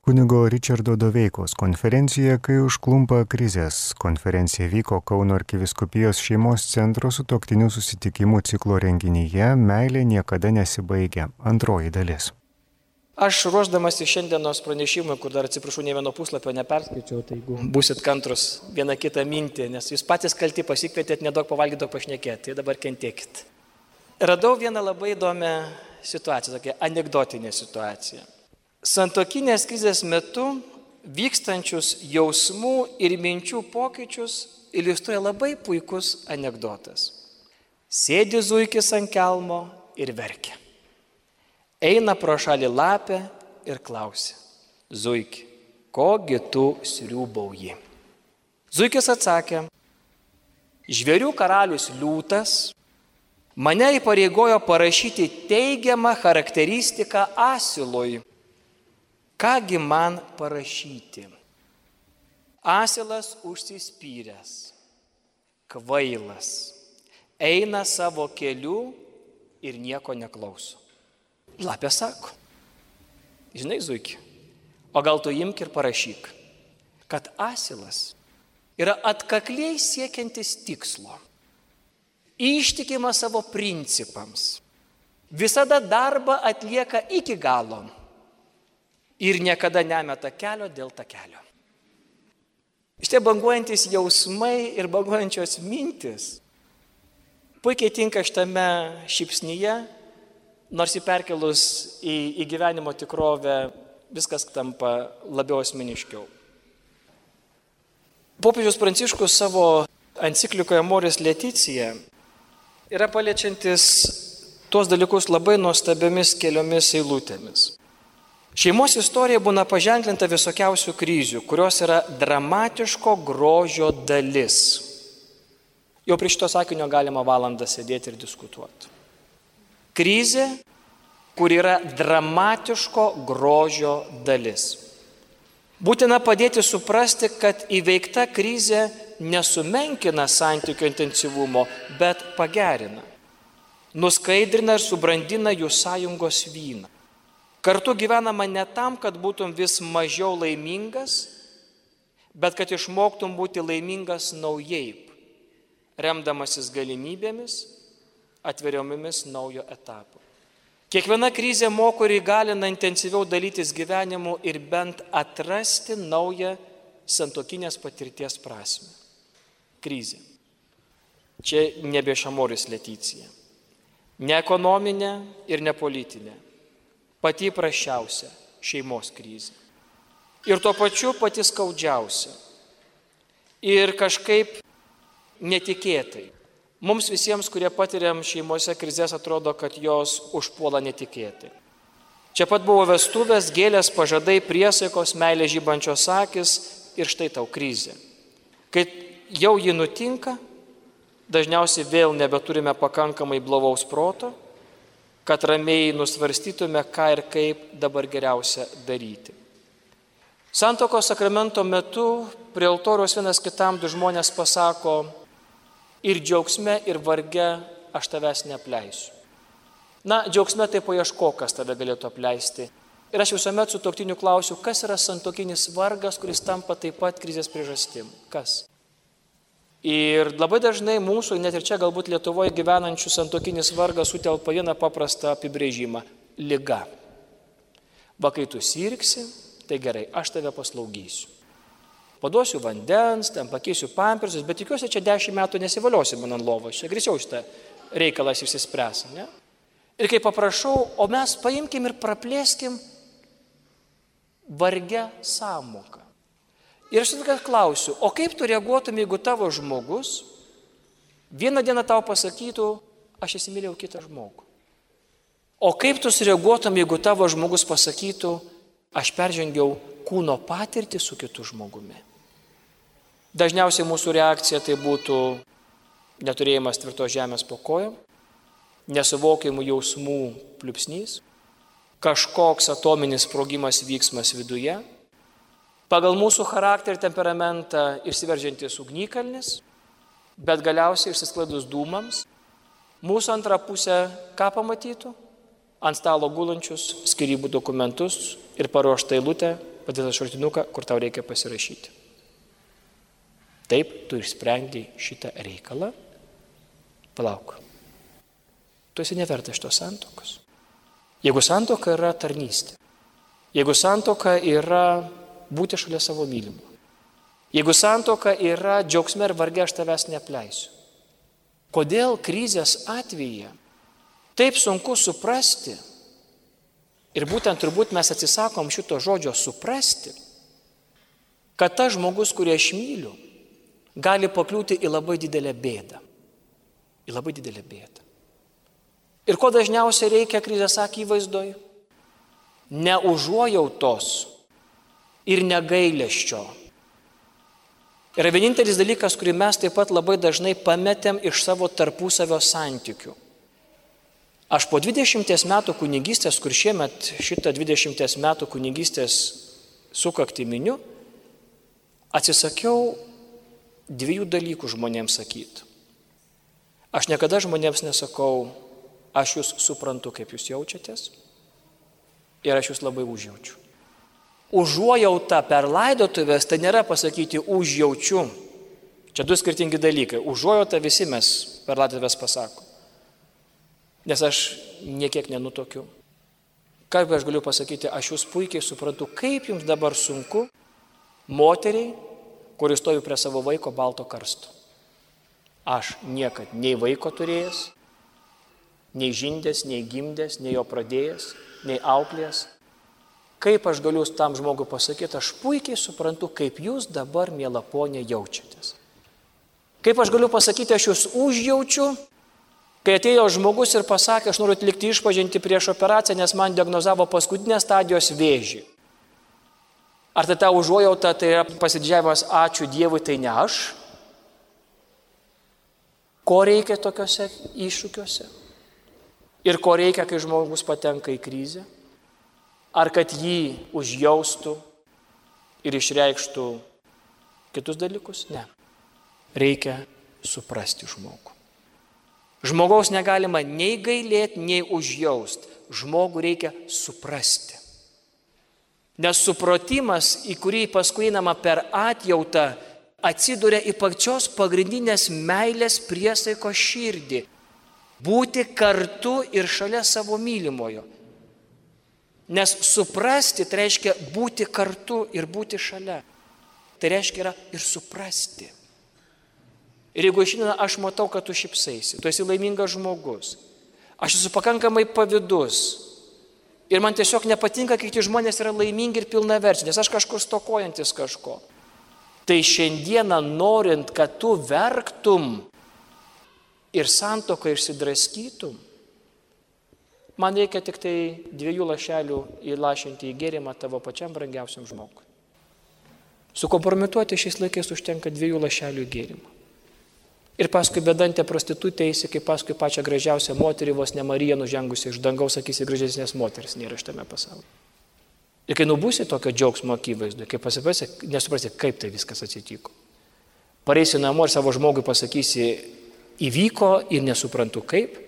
Kunigo Ričardo Doveikos konferencija, kai užklumpa krizės. Konferencija vyko Kauno arkivyskupijos šeimos centro sutuoktinių susitikimų ciklo renginyje Meilė niekada nesibaigia. Antroji dalis. Aš ruošdamas į šiandienos pranešimą, kur dar atsiprašau, ne vieno puslapio neperskaičiau, tai jeigu būsit kantrus vieną kitą mintį, nes jūs patys kalti pasikvietėt, nedaug pavalgyti, daug pašnekėti, tai dabar kentėkit. Radau vieną labai įdomią situaciją, tokia anekdotinė situacija. Santuokinės krizės metu vykstančius jausmų ir minčių pokyčius iliustruoja labai puikus anekdotas. Sėdi zuikis ant kelmo ir verkia. Eina pro šalį lapė ir klausia: Zuiki, kogi tu sriūbauji? Zuikis atsakė: Žvėrių karalius Liūtas mane įpareigojo parašyti teigiamą charakteristiką asilui. Kągi man parašyti? Asilas užsispyręs, kvailas, eina savo keliu ir nieko neklauso. Lapė sako: Žinai, Zuiki, o gal tu imk ir parašyk, kad asilas yra atkakliai siekiantis tikslo, ištikimas savo principams, visada darbą atlieka iki galo ir niekada nemeta kelio dėl takelio. Šitie banguojantis jausmai ir banguojančios mintis puikiai tinka šitame šypsnyje, nors įperkelus į gyvenimo tikrovę viskas tampa labiau asmeniškiau. Popiežius Pranciškus savo enciklikoje Amoris Laetitia yra paliečiantis tuos dalykus labai nuostabiomis keliomis eilutėmis. Šeimos istorija būna paženklinta visokiausių krizių, kurios yra dramatiško grožio dalis. Jau prie šito sakinio galima valandą sėdėti ir diskutuoti. Krizė, kur yra dramatiško grožio dalis. Būtina padėti suprasti, kad įveikta krizė nesumenkina santykių intensyvumo, bet pagerina. Nuskaidrina ir subrandina jų sąjungos vyną. Kartu gyvenama ne tam, kad būtum vis mažiau laimingas, bet kad išmoktum būti laimingas naujai, remdamasis galimybėmis, atveriomis naujo etapo. Kiekviena krizė moko ir įgalina intensyviau dalytis gyvenimu ir bent atrasti naują santuokinės patirties prasmę. Krizė. Čia nebe Amoris Laetitia. Ne ekonominė ir ne politinė. Pati prasčiausia šeimos krizė. Ir tuo pačiu pati skaudžiausia. Ir kažkaip netikėtai. Mums visiems, kurie patiriam šeimose krizės, atrodo, kad jos užpuola netikėtai. Čia pat buvo vestuvės, gėlės, pažadai, priesaikos, meilė žybančios akis ir štai tau krizė. Kai jau ji nutinka, dažniausiai vėl nebeturime pakankamai blaivaus proto, kad ramiai nusvarstytume, ką ir kaip dabar geriausia daryti. Santuokos sakramento metu prie altoriaus vienas kitam du žmonės pasako: ir džiaugsme, ir varge aš tavęs neapleisiu. Na, džiaugsme tai paieško, kas tave galėtų apleisti. Ir aš visuomet sutuoktinių klausiu, kas yra santuokinis vargas, kuris tampa taip pat krizės priežastim. Kas? Ir labai dažnai mūsų, net ir čia galbūt Lietuvoje gyvenančių santuokinis vargas sutelpa vieną paprastą apibrėžimą – liga. Va, kai tu sirgsi, tai gerai, aš tave paslaugysiu. Paduosiu vandens, ten pakeisiu pampersus, bet tikiuosi, čia 10 metų nesivaliosi man ant lovos, čia greičiau šitą reikalas išsispręs, ne? Ir kai paprašau, o mes paimkim ir praplėskim varge sąmoką. Ir aš tada klausiu, o kaip tu reaguotum, jeigu tavo žmogus vieną dieną tau pasakytų, aš įsimylėjau kitą žmogų? O kaip tu sureaguotum, jeigu tavo žmogus pasakytų, aš peržengiau kūno patirtį su kitu žmogumi? Dažniausiai mūsų reakcija tai būtų neturėjimas tvirtos žemės po kojom, nesuvokiamų jausmų pliūpsnys, kažkoks atominis sprogimas vyksmas viduje, pagal mūsų charakterį ir temperamentą išsiveržiantis ugnikalnis, bet galiausiai išsisklaidus dūmams, mūsų antrą pusę ką pamatytų? Ant stalo gulančius skyrybų dokumentus ir paruoštą eilutę padėtą šratinuką, kur tau reikia pasirašyti. Taip, tu išsprendei šitą reikalą. Palauk. Tu esi nevertas šitos santuokos. Jeigu santuoka yra tarnystė, jeigu santuoka yra būti šalia savo mylimo, jeigu santuoka yra džiaugsme ir varge, aš tavęs neapleisiu. Kodėl krizės atveju taip sunku suprasti, ir būtent turbūt mes atsisakom šito žodžio suprasti, kad tas žmogus, kurį aš myliu, gali pakliūti į labai didelę bėdą. Į labai didelę bėdą. Ir ko dažniausiai reikia krizės akivaizdoje? Ne užuojautos ir negailesčio. Yra vienintelis dalykas, kurį mes taip pat labai dažnai pametėm iš savo tarpusavio santykių. Aš po 20 metų kunigystės, kur šiemet šitą 20 metų kunigystės sukaktį miniu, atsisakiau 2 dalykų žmonėms sakyti. Aš niekada žmonėms nesakau, aš jūs suprantu, kaip jūs jaučiatės, ir aš jūs labai užjaučiu. Užuojauta per laidotuvės tai nėra pasakyti užjaučiu. Čia 2 skirtingi dalykai. Užuojauta visi mes per laidotuvės pasakom. Nes aš niekiek nenutokiu. Kaip aš galiu pasakyti, aš jūs puikiai suprantu, kaip jums dabar sunku moteriai, kuris stovi prie savo vaiko balto karsto. Aš niekad nei vaiko turėjęs, nei žindęs, nei gimdęs, nei jo pradėjęs, nei auklės. Kaip aš galiu tam žmogui pasakyti, aš puikiai suprantu, kaip jūs dabar, miela ponė, jaučiatės. Kaip aš galiu pasakyti, aš jūs užjaučiu, kai atėjo žmogus ir pasakė, aš noriu atlikti išpažintį prieš operaciją, nes man diagnozavo paskutinės stadijos vėžį. Ar tai ta užuojauta, tai yra pasididžiavimas, ačiū Dievui, tai ne aš? Ko reikia tokiuose iššūkiuose? Ir ko reikia, kai žmogus patenka į krizę? Ar kad jį užjaustų ir išreikštų kitus dalykus? Ne. Reikia suprasti žmogų. Žmogaus negalima nei gailėti, nei užjausti. Žmogų reikia suprasti. Nes supratimas, į kurį paskui einama per atjautą, atsiduria į pačios pagrindinės meilės priesaiko širdį. Būti kartu ir šalia savo mylimojo. Nes suprasti tai reiškia būti kartu ir būti šalia. Tai reiškia yra ir suprasti. Ir jeigu šiandien aš matau, kad tu šypsaisi, tu esi laimingas žmogus, aš esu pakankamai pavydus ir man tiesiog nepatinka, kai tie žmonės yra laimingi ir pilnaverčiai, nes aš kažkur stokojantis kažko. Tai šiandieną norint, kad tu verktum ir santuoką išsidraskytum, man reikia tik tai 2 lašelių įlašinti į gėrimą tavo pačiam brangiausiam žmogui. Sukompromituoti šiais laikais užtenka 2 lašelių į gėrimą. Ir paskui bedantė prostitutė eisi, kaip paskui pačią gražiausią moterį, vos ne Mariją nužengusi iš dangaus, sakysi, gražesnės moteris nėra šitame pasaulyje. Ir kai nubūsi tokio džiaugsmo akivaizdu, kai pasipasi, nesuprasi, kaip tai viskas atsitiko. Pareisi namo ir savo žmogui pasakysi, įvyko ir nesuprantu kaip,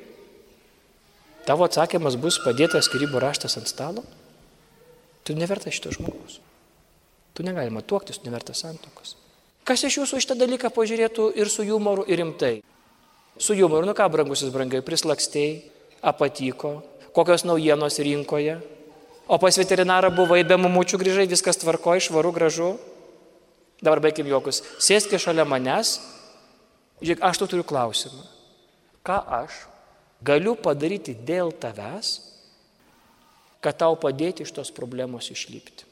tavo atsakymas bus padėtas skyrybų raštas ant stalo. Tu nevertas šito žmogaus. Tu negalima tuoktis, tu nevertas santuokos. Kas iš jūsų šitą dalyką pažiūrėtų ir su jumoru, ir rimtai? Su jumoru, nu ką, brangusis brangiai, prislakstėjai, apatiko, kokios naujienos rinkoje, o pas veterinarą buvai, be mamučių grįžai, viskas tvarkoja, švaru, gražu. Dabar baikim juokus. Sėski šalia manęs, žiūrėk, aš tu turiu klausimą. Ką aš galiu padaryti dėl tavęs, kad tau padėti iš tos problemos išlipti?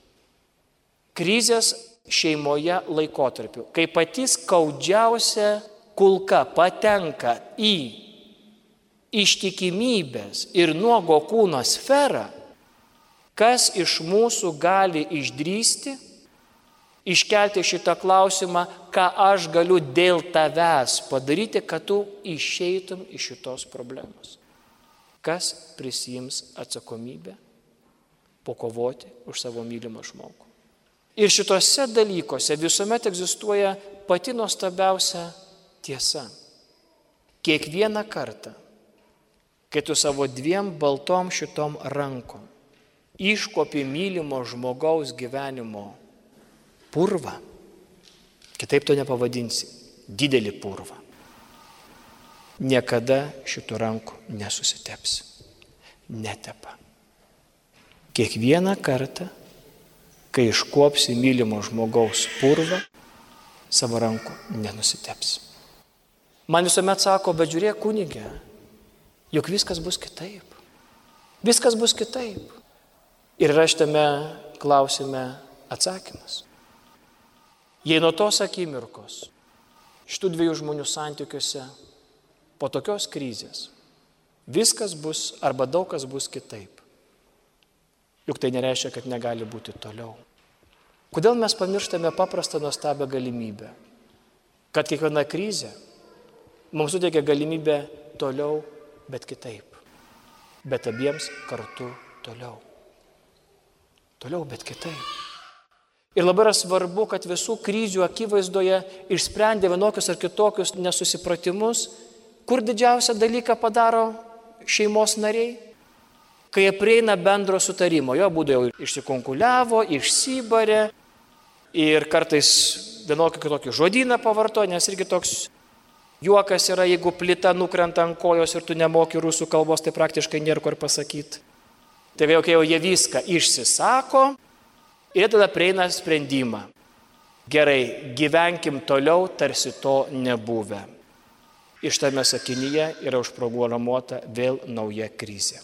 Krizės šeimoje laikotarpiu, kai pati skaudžiausia kulka patenka į ištikimybės ir nuogo kūno sferą, kas iš mūsų gali išdrįsti, iškelti šitą klausimą, ką aš galiu dėl tavęs padaryti, kad tu išeitum iš šitos problemos. Kas prisiims atsakomybę pakovoti už savo mylimą žmogų. Ir šitose dalykuose visuomet egzistuoja pati nuostabiausia tiesa. Kiekvieną kartą, kai tu savo 2 baltom šitom rankom iškopi mylimo žmogaus gyvenimo purvą, kitaip to nepavadinsi, didelį purvą, niekada šitų rankų nesusitepsi. Netepa. Kiekvieną kartą, kai iškuopsi mylimo žmogaus purvą, savo rankų nenusitepsi. Man visuomet sako, bet žiūrėk, kunige, juk viskas bus kitaip. Viskas bus kitaip. Ir yra šitame klausime atsakymas. Jei nuo tos akimirkos, šitų dviejų žmonių santykiuose, po tokios krizės, viskas bus arba daug kas bus kitaip, juk tai nereiškia, kad negali būti toliau. Kodėl mes pamirštame paprastą nuostabią galimybę, kad kiekviena krizė mums suteikia galimybę toliau, bet kitaip, bet abiems kartu toliau. Toliau, bet kitaip. Ir labai yra svarbu, kad visų krizių akivaizdoje išsprendė vienokius ar kitokius nesusipratimus, kur didžiausią dalyką padaro šeimos nariai, kai jie prieina bendro sutarimo. Jo būdų jau išsikonkuliavo, išsibarė ir kartais vienokį kitokį žodyną pavartoja, nes irgi toks juokas yra, jeigu plita nukrenta ant kojos ir tu nemoki rusų kalbos, tai praktiškai nėra kur pasakyti. Tai kai jau jie viską išsisako ir tada prieina sprendimą. Gerai, gyvenkim toliau, tarsi to nebuvę. Iš tame sakinyje yra užprogramuota vėl nauja krizė.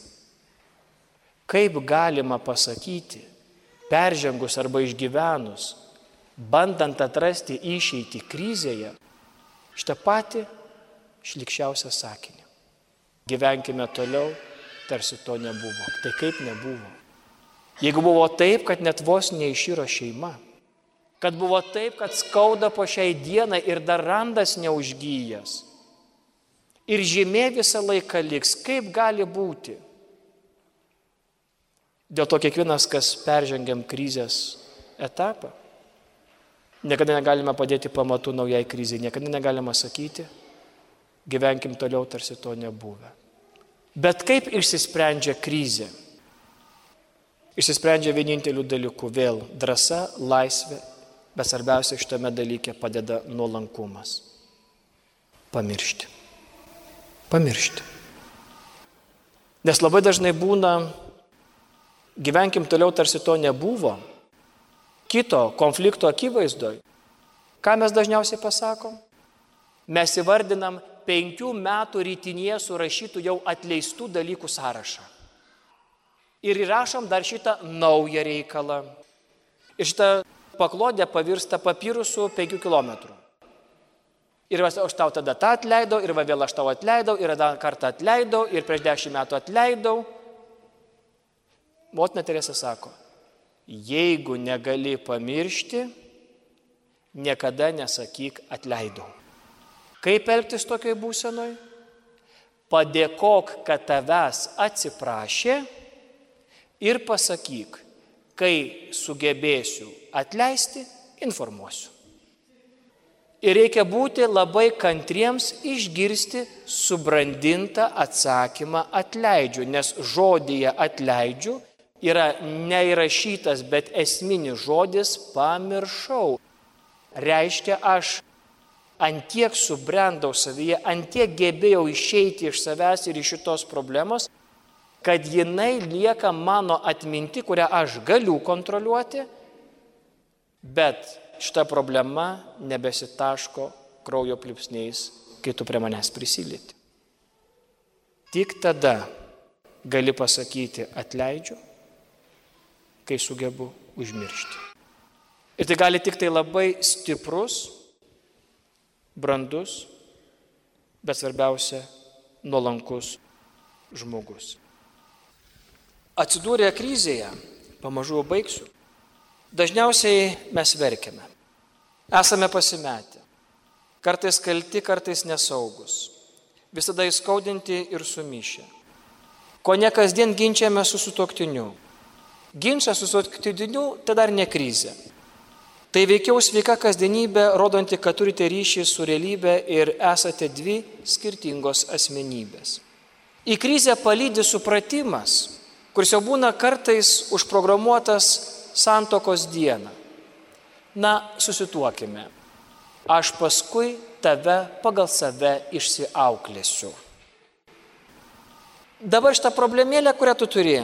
Kaip galima pasakyti, peržengus arba išgyvenus, bandant atrasti išeitį krizėje, šitą patį šlykščiausią sakinį. Gyvenkime toliau, tarsi to nebuvo. Tai kaip nebuvo? Jeigu buvo taip, kad net vos neiširo šeima, kad buvo taip, kad skauda po šiai dienai ir dar randas neužgyjęs, ir žymė visą laiką liks, kaip gali būti? Dėl to kiekvienas, kas peržengiam krizės etapą, niekada negalime padėti pamatų naujai krizai, niekada negalime sakyti, gyvenkim toliau, tarsi to nebuvę. Bet kaip išsisprendžia krizė? Išsisprendžia vieninteliu dalyku, vėl drąsa, laisvė, bet svarbiausia šitame dalyke padeda nuolankumas. Pamiršti. Pamiršti. Nes labai dažnai būna, gyvenkim toliau, tarsi to nebuvo, kito konflikto akivaizdoj. Ką mes dažniausiai pasakom? Mes įvardinam 5 metų rytinėje surašytų jau atleistų dalykų sąrašą. Ir įrašom dar šitą naują reikalą. Ir šitą paklodę pavirsta papirusų 5 kilometrų. Ir aš tau tada tą atleidau, ir vėl aš tau atleidau, ir dar kartą atleidau, ir prieš 10 metų atleidau. Motina Teresė sako, jeigu negali pamiršti, niekada nesakyk atleidau. Kaip elgtis tokioj būsenoj? Padėkok, kad tavęs atsiprašė ir pasakyk, kai sugebėsiu atleisti, informuosiu. Ir reikia būti labai kantriems išgirsti subrandintą atsakymą atleidžiu, nes žodyje atleidžiu yra neįrašytas, bet esminis žodis pamiršau. Reiškia, aš antiek subrendau savyje, antiek gebėjau išeiti iš savęs ir iš šitos problemos, kad jinai lieka mano atminti, kurią aš galiu kontroliuoti, bet šita problema nebesitaško kraujo pliūpsniais, kai tu prie manęs prisilieti. Tik tada gali pasakyti atleidžiu, kai sugebu užmiršti. Ir tai gali tik tai labai stiprus, brandus, bet svarbiausia, nuolankus žmogus. Atsidūrę krizėje, pamažu baigsiu, dažniausiai mes verkiame. Esame pasimetę. Kartais kalti, kartais nesaugus. Visada įskaudinti ir sumišę. Ko ne kasdien ginčiame su sutuoktiniu. Ginčas su sutuoktiniu tai dar ne krizė. Tai veikiau sveika kasdienybė, rodanti, kad turite ryšį su realybė ir esate 2 skirtingos asmenybės. Į krizę palydi supratimas, kuris jau būna kartais užprogramuotas santuokos dieną. Na, susituokime. Aš paskui tave pagal save išsiauklėsiu. Dabar šitą problemėlę, kurią tu turi,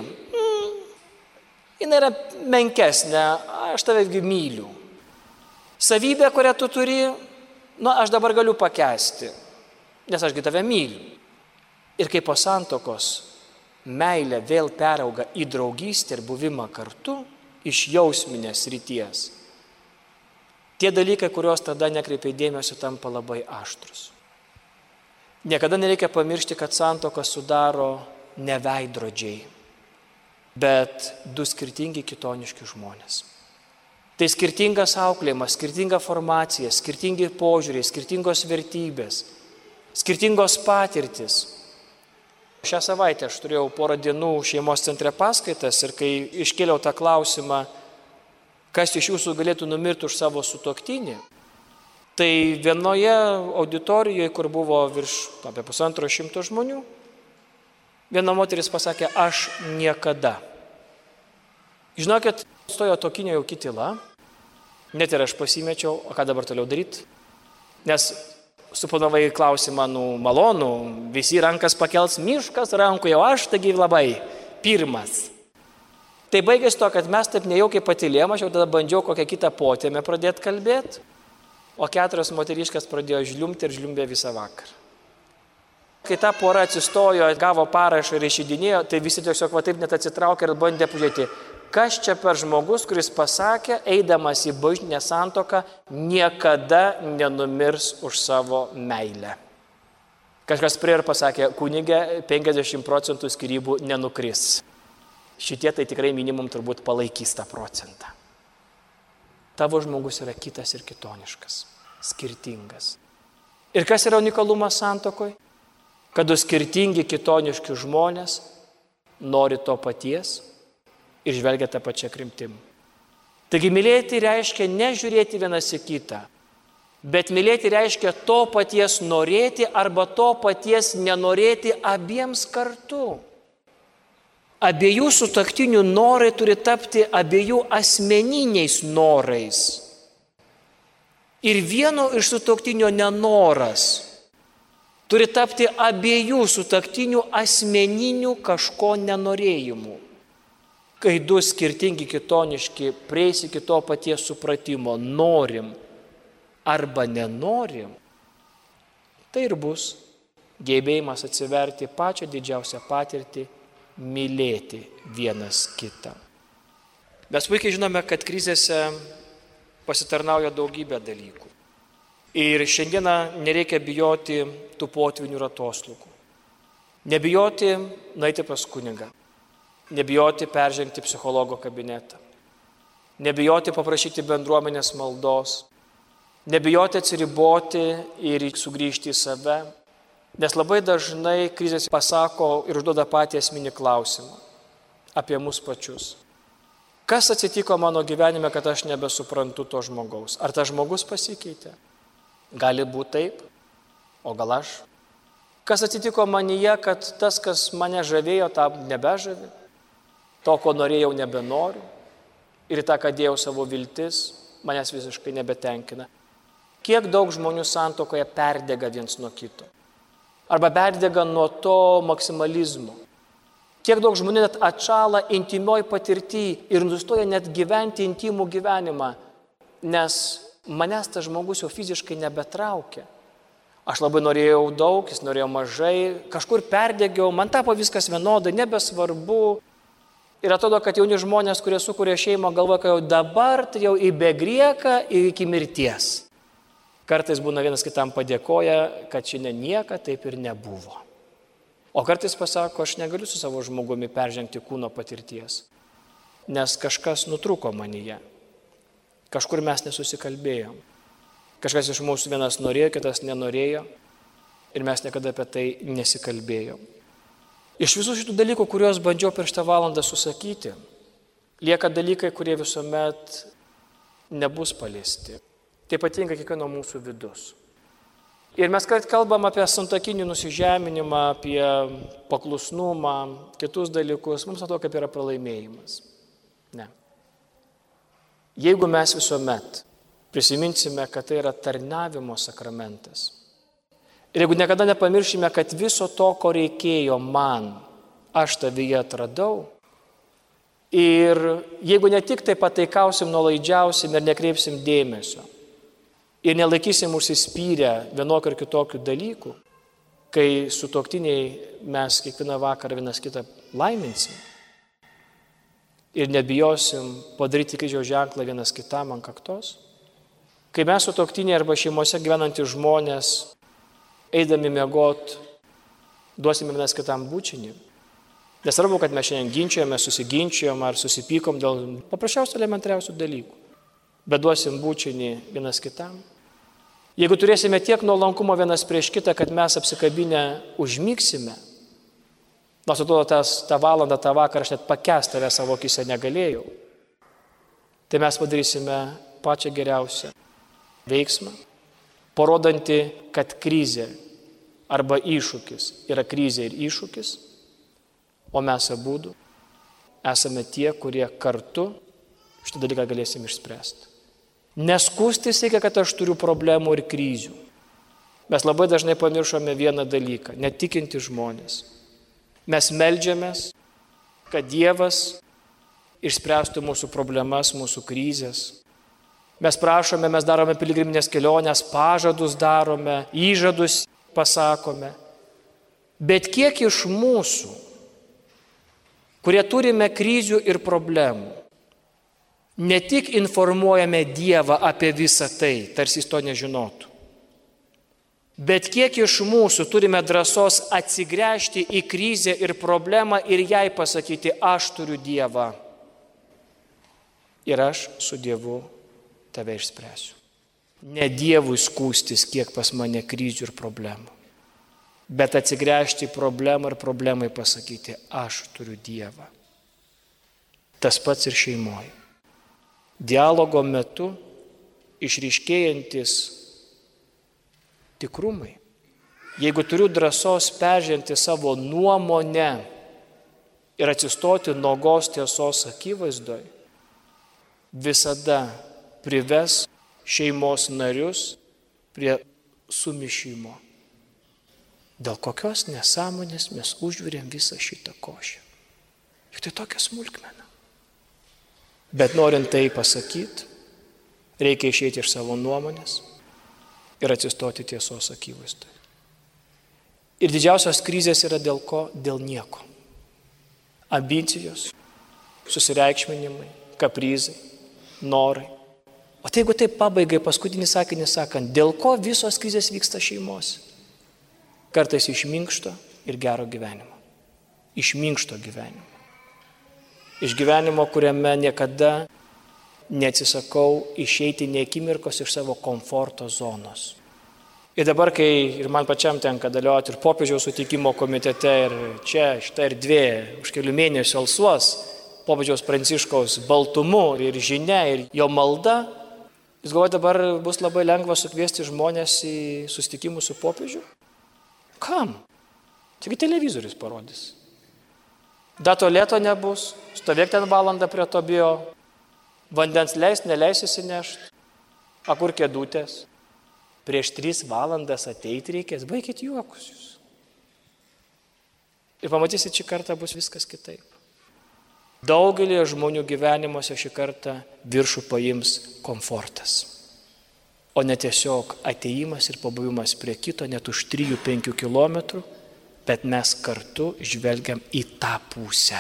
jinai yra menkesnė, aš tave myliu. Savybė, kurią tu turi, aš dabar galiu pakęsti, nes ašgi tave myliu. Ir kai po santuokos meilė vėl perauga į draugystę ir buvimą kartu iš jausminės ryties, tie dalykai, kuriuos tada nekreipiai dėmesio, tampa labai aštrus. Niekada nereikia pamiršti, kad santuoką sudaro ne veidrodžiai, bet du skirtingi kitoniški žmonės. Tai skirtingas auklėjimas, skirtinga formacija, skirtingi požiūriai, skirtingos vertybės, skirtingos patirtis. Šią savaitę aš turėjau porą dienų šeimos centre paskaitas ir kai iškėliau tą klausimą, kas iš jūsų galėtų numirti už savo sutuoktinį, tai vienoje auditorijoje, kur buvo virš apie 150 žmonių, viena moteris pasakė, aš niekada. Žinokit, stojo tokinė jauki tyla, net ir aš pasimečiau, o ką dabar toliau daryti? Nes suponavai klausimą, malonu, visi rankas pakels, miškas rankoje, o aš taigi labai pirmas. Tai baigėsi to, kad mes taip nejaukiai patylėjom, aš jau tada bandžiau kokią kitą potėmę pradėti kalbėti, o 4 moteriškas pradėjo žliumbti ir žliumbė visą vakarą. Kai ta pora atsistojo, gavo parašą ir išidinėjo, tai visi tiesiog taip net atsitraukė ir bandė pažiūrėti, kas čia per žmogus, kuris pasakė, eidamas į bažnytinę santuoką, niekada nenumirs už savo meilę. Kažkas prie ir pasakė, kunige 50% skyrybų nenukris. Šitie tai tikrai minimum turbūt palaikys tą procentą. Tavo žmogus yra kitas ir kitoniškas, skirtingas. Ir kas yra unikalumas santuokoj? Kad du skirtingi kitoniški žmonės nori to paties ir žvelgia tą pačią kryptim. Taigi mylėti reiškia nežiūrėti vienas į kitą, bet mylėti reiškia to paties norėti arba to paties nenorėti abiems kartu. Abiejų sutuoktinių norai turi tapti abiejų asmeniniais norais. Ir vieno iš sutuoktinio nenoras turi tapti abiejų sutuoktinių asmeninių kažko nenorėjimų. Kai du skirtingi kitoniški prieis iki to paties supratimo, norim arba nenorim, tai ir bus gebėjimas atsiverti pačią didžiausią patirtį, mylėti vienas kitą. Mes puikiai žinome, kad krizėse pasitarnauja daugybė dalykų. Ir šiandieną nereikia bijoti tų potvynių ir atoslūgų. Nebijoti nueiti pas kunigą. Nebijoti peržengti psichologo kabinetą. Nebijoti paprašyti bendruomenės maldos. Nebijoti atsiriboti ir sugrįžti į save. Nes labai dažnai krizės pasako ir užduoda patį esminį klausimą apie mus pačius. Kas atsitiko mano gyvenime, kad aš nebesuprantu to žmogaus? Ar tas žmogus pasikeitė? Gali būti taip, o gal aš? Kas atsitiko manyje, kad tas, kas mane žavėjo, tą nebežavi? To, ko norėjau, nebenoriu. Ir tą, ką dėjau savo viltis, manęs visiškai nebetenkina. Kiek daug žmonių santuokoje perdega viens nuo kito. Arba perdega nuo to maksimalizmo. Kiek daug žmonių net atšala intimioj patirty ir nustoja net gyventi intimų gyvenimą, nes manęs tas žmogus jau fiziškai nebetraukia. Aš labai norėjau daug, jis norėjo mažai, kažkur perdegiau, man tapo viskas vienodai, nebesvarbu. Ir atrodo, kad jauni žmonės, kurie sukuria šeimą, galvoja, kad jau dabar tai jau į begrieką ir iki mirties. Kartais būna vienas kitam padėkoja, kad šiandien nieka taip ir nebuvo. O kartais pasako, aš negaliu su savo žmogumi peržengti kūno patirties, nes kažkas nutrūko manyje. Kažkur mes nesusikalbėjom. Kažkas iš mūsų vienas norėjo, kitas nenorėjo ir mes niekada apie tai nesikalbėjom. Iš visų šitų dalykų, kuriuos bandžiau per šitą valandą susakyti, lieka dalykai, kurie visuomet nebus paliesti. Tai patinka kiekvieno mūsų vidus. Ir mes kart kalbam apie santuokinį nusižeminimą, apie paklusnumą, kitus dalykus. Mums atrodo, kaip yra pralaimėjimas. Ne. Jeigu mes visuomet prisiminsime, kad tai yra tarnavimo sakramentas, ir jeigu niekada nepamiršime, kad viso to, ko reikėjo man, aš tavyje atradau, ir jeigu ne tik tai pataikausim, nuolaidžiausim ir nekreipsim dėmesio, ir nelaikysim užsispyrę vienokių ir kitokių dalykų, kai sutuoktiniai mes kiekvieną vakarą vienas kitą laiminsim ir nebijosim padaryti kryžiaus ženklą vienas kitam ant kaktos, kai mes sutuoktiniai arba šeimose gyvenantys žmonės, eidami miegot, duosime vienas kitam bučinį. Nesvarbu, kad mes šiandien ginčiojame, susiginčiojom ar susipykom dėl paprasčiausių elementariausių dalykų, bet duosim bučinį vienas kitam. Jeigu turėsime tiek nuolankumo vienas prieš kitą, kad mes apsikabinę užmigsime, nors atrodo tą valandą, tą vakarą aš net pakęsti tave savo akyse negalėjau, tai mes padarysime pačią geriausią veiksmą, parodantį, kad krizė arba iššūkis yra krizė ir iššūkis, o mes abudu esame tie, kurie kartu šitą dalyką galėsim išspręsti. Neskūstis reikia, kad aš turiu problemų ir krizių. Mes labai dažnai pamiršome vieną dalyką – netikinti žmonės. Mes meldžiamės, kad Dievas išspręstų mūsų problemas, mūsų krizės. Mes prašome, mes darome piligriminės kelionės, pažadus darome, įžadus pasakome. Bet kiek iš mūsų, kurie turime krizių ir problemų, ne tik informuojame Dievą apie visą tai, tarsi jis to nežinotų, bet kiek iš mūsų turime drąsos atsigręžti į krizę ir problemą ir jai pasakyti, aš turiu Dievą ir aš su Dievu tave išspręsiu. Ne Dievui skųstis, kiek pas mane krizių ir problemų, bet atsigręžti į problemą ir problemai pasakyti, aš turiu Dievą. Tas pats ir šeimoje. Dialogo metu išryškėjantis tikrumai. Jeigu turiu drąsos peržengti savo nuomonę ir atsistoti nuogos tiesos akivaizdoj, visada prives šeimos narius prie sumišimo. Dėl kokios nesąmonės mes užvirėm visą šitą košę. Juk tai tokia smulkmena. Bet norint tai pasakyti, reikia išeiti iš savo nuomonės ir atsistoti tiesos akivaizdoj. Ir didžiausios krizės yra dėl ko? Dėl nieko. Ambicijos, susireikšminimai, kaprizai, norai. O tai jeigu taip pabaigai paskutinį sakinį sakant, dėl ko visos krizės vyksta šeimose? Kartais iš minkšto ir gero gyvenimo. Iš minkšto gyvenimo. Iš gyvenimo, kuriame niekada neatsisakau išeiti nei akimirkos iš savo komforto zonos. Ir dabar, kai ir man pačiam tenka dalyvauti ir popiežiaus sutikimo komitete, ir čia šita erdvė už kelių mėnesių alsuos popiežiaus Pranciškaus baltumu ir žinia ir jo malda, jūs galvojate, dabar bus labai lengva sukviesti žmonės į susitikimus su popiežiu? Kam? Taigi televizorius parodys. Da tualeto nebus, stovėk ten valandą prie to bio, vandens leis, neleis įsinešti, a kur kėdutės, prieš 3 valandas ateiti reikės, baikit juokus jūs. Ir pamatysit, šį kartą bus viskas kitaip. Daugelį žmonių gyvenimuose šį kartą viršų paims komfortas, o ne tiesiog ateimas ir pabuvimas prie kito net už 3-5 kilometrų, bet mes kartu žvelgiam į tą pusę.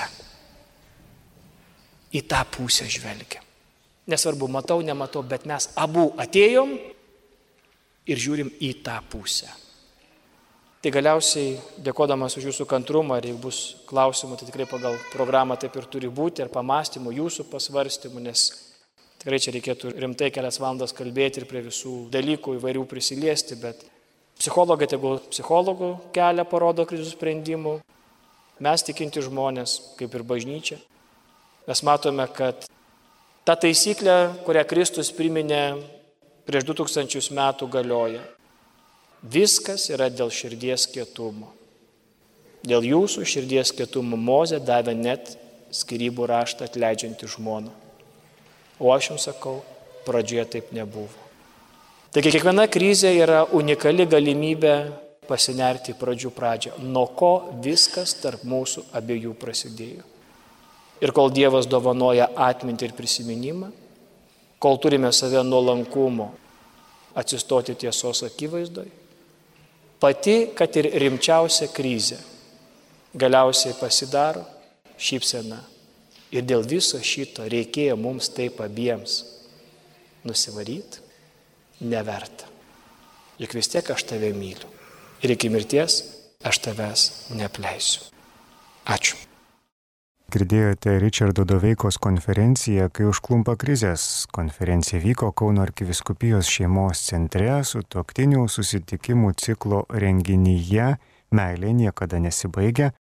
Į tą pusę žvelgiam. Nesvarbu, matau, nematau, bet mes abu atėjom ir žiūrim į tą pusę. Tai galiausiai, dėkodamas už jūsų kantrumą, ir jeigu bus klausimų, tai tikrai pagal programą taip ir turi būti, ir pamastymų, jūsų pasvarstymų, nes tikrai čia reikėtų rimtai kelias valandas kalbėti ir prie visų dalykų įvairių prisiliesti, bet psichologai, tegul psichologų kelią parodo krizių sprendimų. Mes tikinti žmonės, kaip ir bažnyčia, mes matome, kad ta taisyklė, kurią Kristus priminė prieš 2000 metų galioja. Viskas yra dėl širdies kietumo. Dėl jūsų širdies kietumo Mozė davė net skyrybų raštą atleidžiantį žmoną. O aš jums sakau, pradžioje taip nebuvo. Taigi kiekviena krizė yra unikali galimybė pasinerti į pradžių pradžią, nuo ko viskas tarp mūsų abiejų prasidėjo. Ir kol Dievas dovanoja atmintį ir prisiminimą, kol turime save nuolankumo atsistoti tiesos akivaizdoj, pati, kad ir rimčiausia krizė galiausiai pasidaro šypsena. Ir dėl viso šito reikėjo mums taip abiems nusivaryti, neverta. Juk vis tiek aš tave myliu. Ir iki mirties aš tavęs neapleisiu. Ačiū. Girdėjote Richardo Doveikos konferenciją, kai užklumpa krizės. Konferencija vyko Kauno arkivyskupijos šeimos centre sutuoktinių susitikimų ciklo renginyje Meilė niekada nesibaigia.